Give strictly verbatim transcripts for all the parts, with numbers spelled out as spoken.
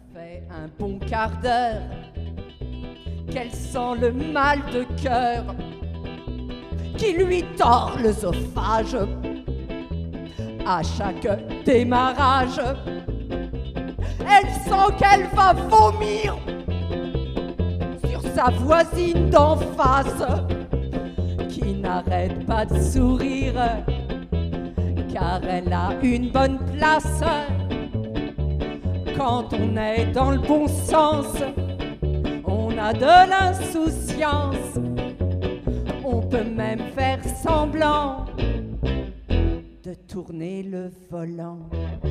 fait un bon quart d'heure qu'elle sent le mal de cœur qui lui tord l'œsophage à chaque démarrage. Elle sent qu'elle va vomir sur sa voisine d'en face qui n'arrête pas de sourire car elle a une bonne place. Quand on est dans le bon sens, on a de l'insouciance. On peut même faire semblant de tourner le volant.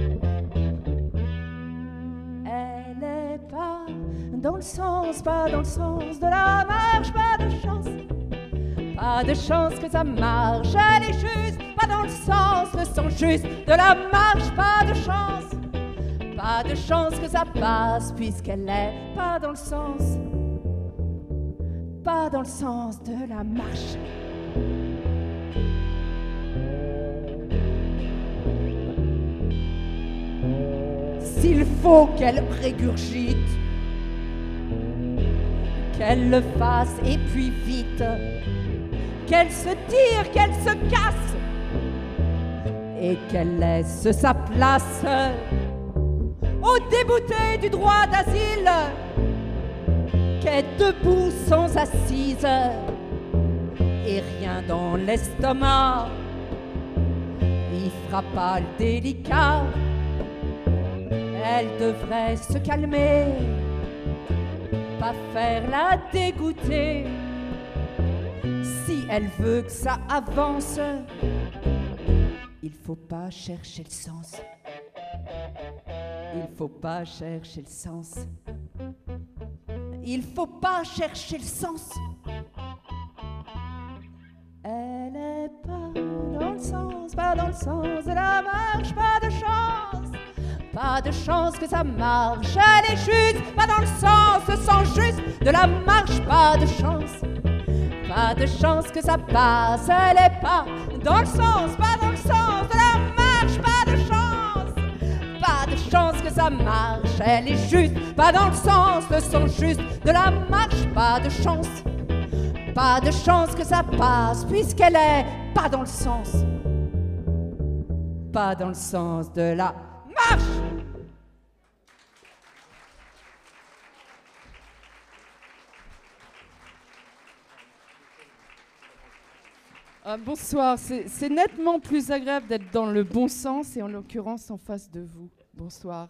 Elle est pas dans le sens, pas dans le sens de la marche, pas de chance. Pas de chance que ça marche, elle est juste, pas dans le sens, le sens juste de la marche, pas de chance. Pas de chance que ça passe puisqu'elle est pas dans le sens, pas dans le sens de la marche. S'il faut qu'elle régurgite, qu'elle le fasse et puis vite, qu'elle se tire, qu'elle se casse et qu'elle laisse sa place au débouté du droit d'asile, qu'est debout sans assise et rien dans l'estomac. Il fera pas le délicat, elle devrait se calmer, pas faire la dégoûter. Si elle veut que ça avance, il faut pas chercher le sens. Il faut pas chercher le sens. Il faut pas chercher le sens. Elle est pas dans le sens, pas dans le sens de la marche, pas de chance. Pas de chance que ça marche, elle est juste, pas dans le sens, le sens juste de la marche, pas de chance. Pas de chance que ça passe, elle est pas dans le sens, pas dans le sens de la marche, pas de chance. Pas de chance que ça marche, elle est juste, pas dans le sens, le sens juste de la marche, pas de chance. Pas de chance que ça passe, puisqu'elle est pas dans le sens, pas dans le sens de la marche. Ah, bonsoir, c'est, c'est nettement plus agréable d'être dans le bon sens et en l'occurrence en face de vous. Bonsoir.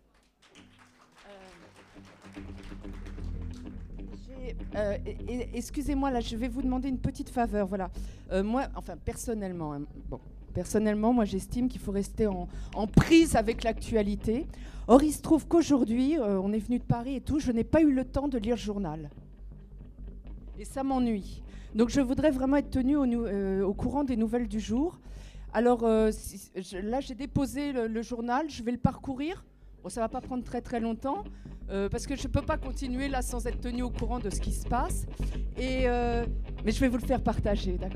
Euh, j'ai, euh, et, et, excusez-moi, là, je vais vous demander une petite faveur. Voilà. Euh, moi, enfin, personnellement, hein, bon, personnellement, moi, j'estime qu'il faut rester en, en prise avec l'actualité. Or, il se trouve qu'aujourd'hui, euh, on est venu de Paris et tout, je n'ai pas eu le temps de lire le journal. Et ça m'ennuie. Donc je voudrais vraiment être tenue au, euh, au courant des nouvelles du jour. Alors euh, si, je, là j'ai déposé le, le journal, je vais le parcourir. Bon, ça ne va pas prendre très très longtemps euh, parce que je ne peux pas continuer là sans être tenue au courant de ce qui se passe. Et, euh, mais je vais vous le faire partager, d'accord ?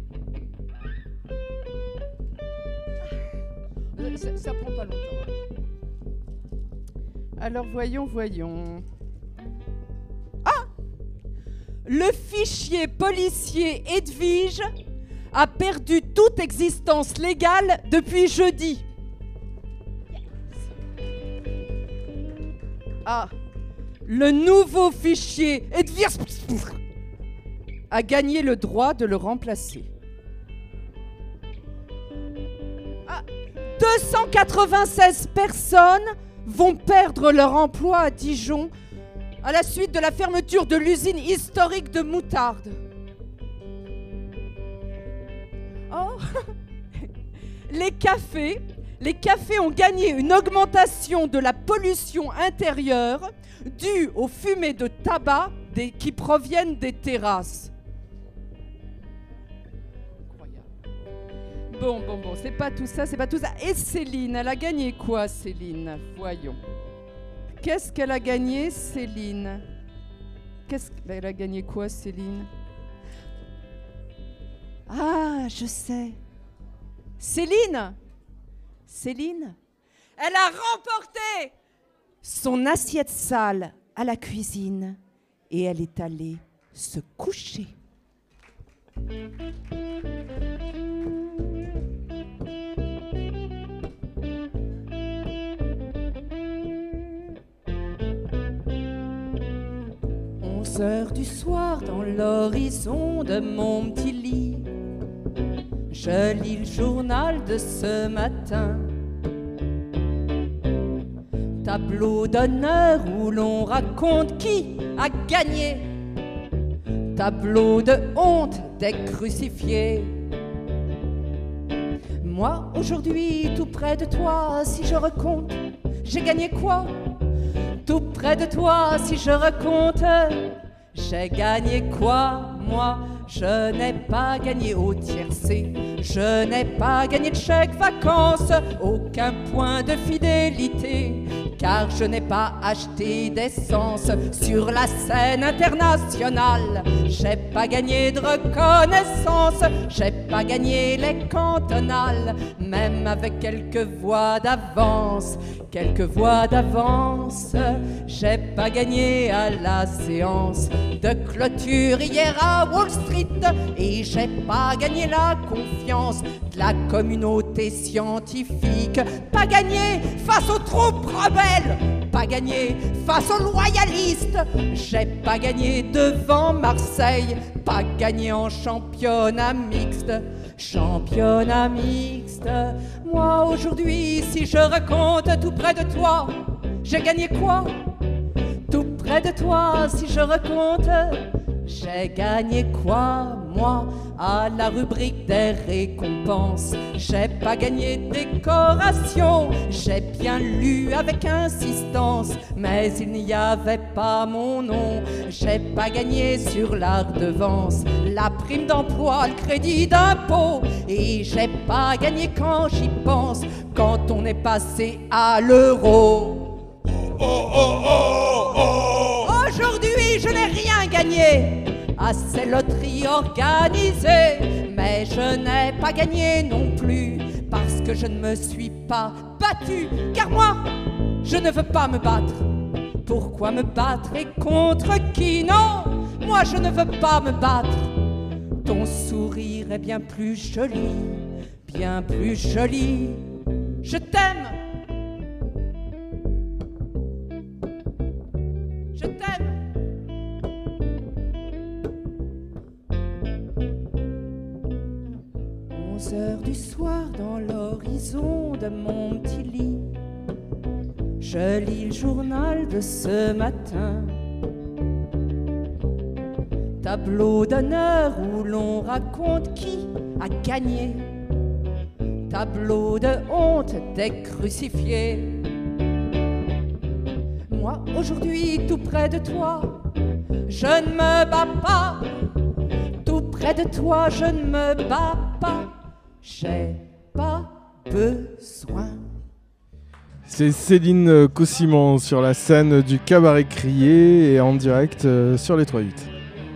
Ça, ça prend pas longtemps. Hein. Alors voyons, voyons. Le fichier policier Edwige a perdu toute existence légale depuis jeudi. Ah, le nouveau fichier Edwige a gagné le droit de le remplacer. Ah, deux cent quatre-vingt-seize personnes vont perdre leur emploi à Dijon à la suite de la fermeture de l'usine historique de moutarde. Oh. Les cafés, les cafés ont gagné une augmentation de la pollution intérieure due aux fumées de tabac des, qui proviennent des terrasses. Incroyable. Bon, bon, bon, c'est pas tout ça, c'est pas tout ça. Et Céline, elle a gagné quoi, Céline ? Voyons. Qu'est-ce qu'elle a gagné, Céline ? Qu'est-ce qu'elle a gagné quoi, Céline ? Ah, je sais. Céline ? Céline ? Elle a remporté son assiette sale à la cuisine et elle est allée se coucher. Onze heures du soir dans l'horizon de mon petit lit, je lis le journal de ce matin. Tableau d'honneur où l'on raconte qui a gagné. Tableau de honte des crucifiés. Moi, aujourd'hui, tout près de toi, si je recompte, j'ai gagné quoi? Tout près de toi, si je recompte, j'ai gagné quoi? Moi, je n'ai pas gagné au tiercé, je n'ai pas gagné de chèque vacances, aucun point de fidélité, car je n'ai pas acheté d'essence sur la scène internationale. J'ai pas gagné de reconnaissance, j'ai pas gagné les cantonales, même avec quelques voix d'avance, quelques voix d'avance. J'ai pas gagné à la séance de clôture hier à Wall Street, et j'ai pas gagné la confiance de la communauté scientifique. Pas gagné face aux troupes rebelles, pas gagné face aux loyalistes. J'ai pas gagné devant Marseille, pas gagné en championnat mixte. Championnat mixte. Moi aujourd'hui, si je raconte tout près de toi, j'ai gagné quoi? Tout près de toi, si je raconte, j'ai gagné quoi? Moi, à la rubrique des récompenses, j'ai pas gagné de décoration. J'ai bien lu avec insistance, mais il n'y avait pas mon nom. J'ai pas gagné sur la redevance, la prime d'emploi, le crédit d'impôt. Et j'ai pas gagné quand j'y pense, quand on est passé à l'euro. Oh, oh, oh, oh. Aujourd'hui, je n'ai rien gagné à ces loteries organisées, mais je n'ai pas gagné non plus parce que je ne me suis pas battu. Car moi, je ne veux pas me battre. Pourquoi me battre et contre qui? Non, moi je ne veux pas me battre. Ton sourire est bien plus joli, bien plus joli. Je t'aime. Je t'aime. Onze heures du soir dans l'horizon de mon petit lit, je lis le journal de ce matin. Tableau d'honneur où l'on raconte qui a gagné. Tableau de honte des crucifiés. Moi, aujourd'hui, tout près de toi, je ne me bats pas. Tout près de toi, je ne me bats pas. J'ai pas besoin. C'est Céline Cossimon sur la scène du Cabaret Crié et en direct euh, sur les trois huit.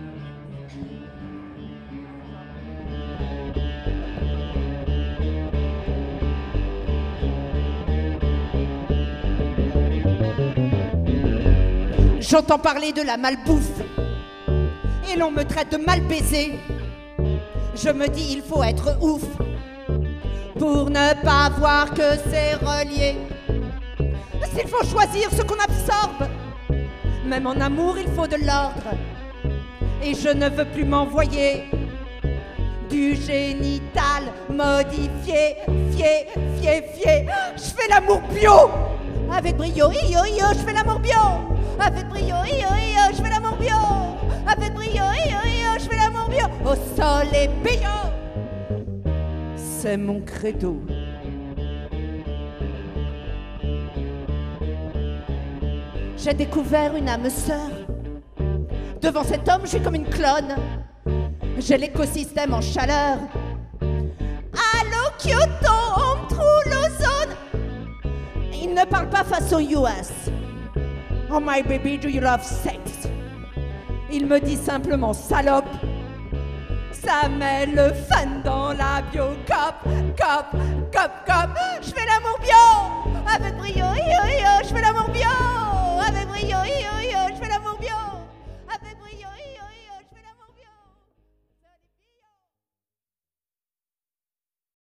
J'entends parler de la malbouffe et l'on me traite de mal baisé. Je me dis il faut être ouf pour ne pas voir que c'est relié. S'il faut choisir ce qu'on absorbe, même en amour il faut de l'ordre. Et je ne veux plus m'envoyer du génital modifié, fié, fié, fié. Je fais l'amour bio avec brio, io, io, je fais l'amour bio. Avec brio, io, io, je fais l'amour bio. Avec brio, io, io, je fais l'amour bio. Au soleil bio, c'est mon credo. J'ai découvert une âme sœur. Devant cet homme, je suis comme une clone. J'ai l'écosystème en chaleur. Allô Kyoto, on me trouve l'ozone. Il ne parle pas face aux U S. Oh my baby, do you love sex? Il me dit simplement salope. Ça met le fan dans la bio. Cop, cop, cop, cop. Je fais l'amour bio. Avec brio, yo, yo, je fais l'amour bio. oi, oi.